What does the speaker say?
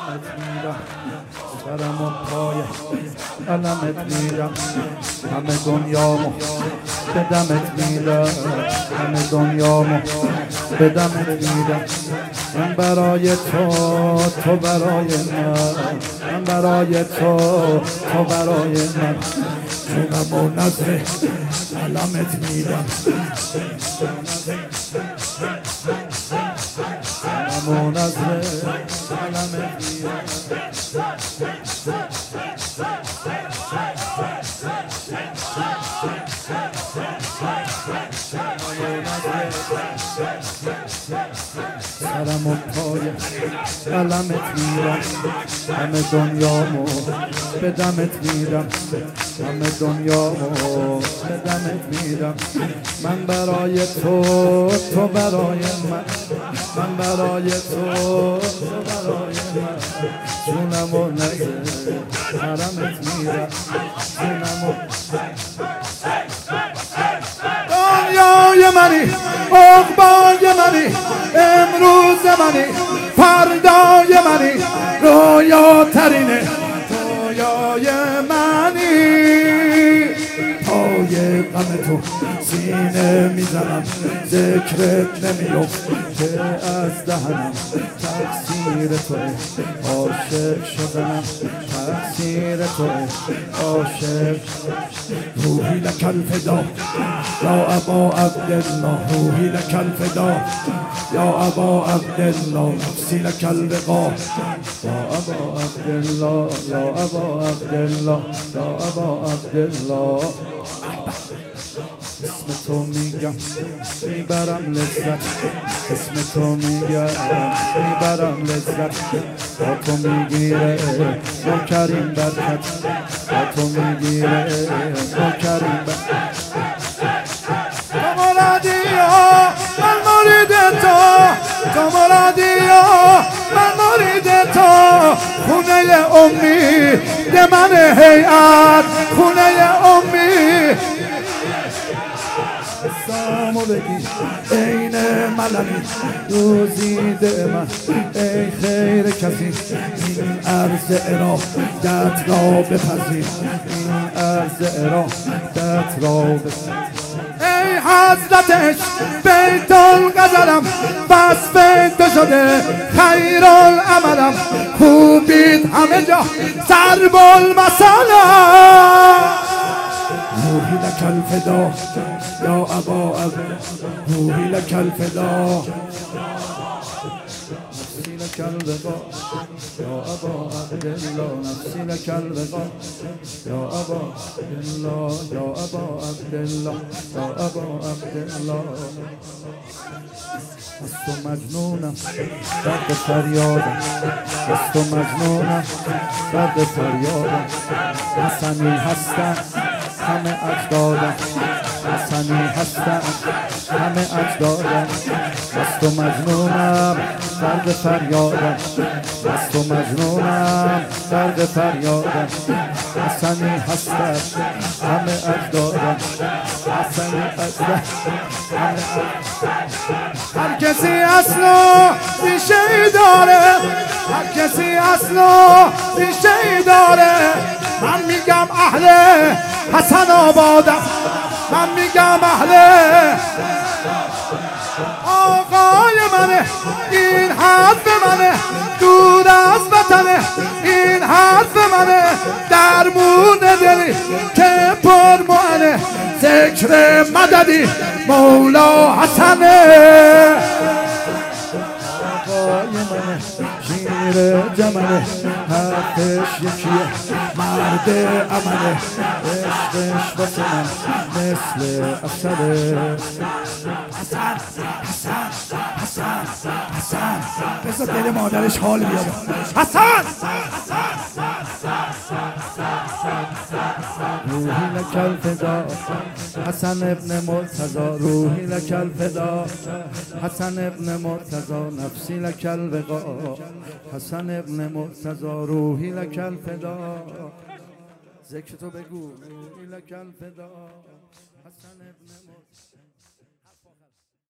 میرم سرم و پای علمت میرم همه دنیامو به دمت میرم همه دنیامو به دمت میرم من برای تو برای من برای تو برای من جونم و نظر علمت میرم جونم و نظر علمت میرم سرم و پای علمت میرم همه دنیامو به دمت میرم همه دنیامو به دمت میرم من برای تو برای من برای تو برای من جونم و نظر حرمت میرم جونم و دنیای منی عقبای منی امروز منی فردای منی رویاترینه رویای منی پای غم تو سینه میزنم ذکرت نمیفته از دهنم تقصیر توه عاشق شدنم تقصیر توه عاشق روحی لک الفدا یا ابا عبدالله روحی لک الفدا یا ابا عبدالله نفسی لک الوقا یا ابا عبدالله یا ابا عبدالله یا ابا عبدالله اسم تو میگم میبرم لذت اسم تو میگم میبرم لذت با تو میگیره نوکریم برکت با تو میگیره نوکریم برکت تو مرادی ها من مرید تو مرادی ها من مرید تو خونه امید من هیئت خونه امید سامو بگی این ملمی روزیده من ای خیر کسی این عرض ارادت را بپذیر این عرض ارادت را بپذیر ای حضرتش بیت الغزلم بس بیت شده خیر العملم خوبید همه جا سرب المثلم روحی لک الفدا یا ابا روحی لک الفدا نفسی لک الوقا یا ابا عبدالله نفسی لک الوقا یا ابا عبدالله یا ابا عبدالله یا ابا عبدالله از تو مجنونم درد فریادم از تو مجنونم درد فریادم حسنی هستم همه اجدادم حسنی هستم همه اجدادم از تو مجنونم درد فریادم از تو مجنونم درد فریادم حسنی هستم همه اجدادم حسنی هستم همه هر کسی اصلا ریشه داره هر کسی اصلا ریشه داره من میگم اهل حسن آبادم من میگم اهل آقای منه این حرف منه دور از وطنه این حرف منه درمون دلی که پر معنه ذکر مددی مولا حسنه آقای منه شیر جمله حرفش یکیه مرد عمله عشقش واسه من مثل اصله حسن حسن حسن حسن بذار دل مادرش حال بیاد حسن روحی لک الفدا حسن ابن مرتضی روحی لک الفدا حسن ابن مرتضی نفسی لک الوقا حسن ابن مرتضی روحی لک الفدا ذکر تو بگو روحی لک الفدا حسن ابن